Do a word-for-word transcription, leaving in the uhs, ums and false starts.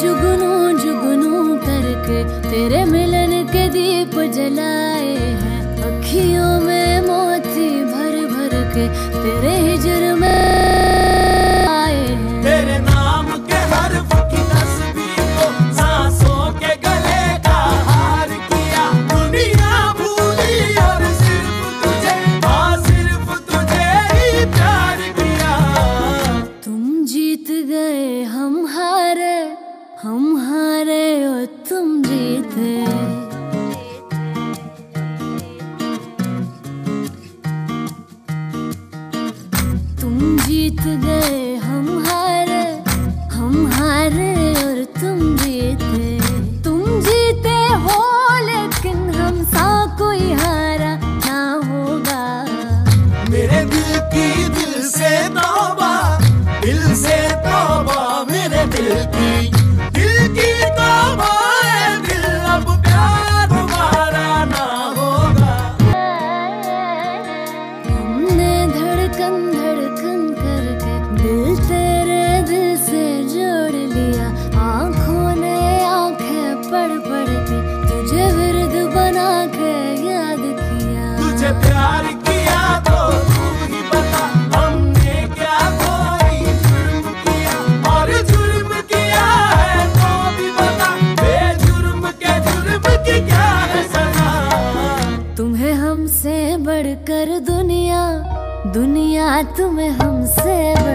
जुगनू जुगनू करके तेरे मिलन के दीप जलाए हैं, अखियों में मोती भर भर के तेरे हिजर में आए हैं। तेरे नाम के हर्फ की तस्वीर को सांसों के गले का हार किया, दुनिया भूली और सिर्फ तुझे, हाँ सिर्फ तुझे ही प्यार किया। तुम जीत गए हम हारे, हम हारे और तुम जीते। तुम जीत गए हम हारे, हम हारे और तुम जीते। तुम जीते हो लेकिन हम सा कोई हारा ना होगा। मेरे दिल की दिल से तौबा, दिल से तौबा, मेरे दिल की दिल की तौबा है, दिल अब प्यार दोबारा ना होगा। हमने धड़कन धड़कन करके दिल तेरे दिल से जोड़ लिया, आंखों ने आंखें पढ़ पढ़ के तुझे विरद बना के याद किया। तुझे प्यार किया तो तू ही बता, हमने क्या कोई जुर्म किया, और जुर्म किया है तो भी बता, बेजुर्म के जुर्म की क्या है सजा। तुम्हें हमसे बढ़कर दुनिया, दुनिया तुम्हें हमसे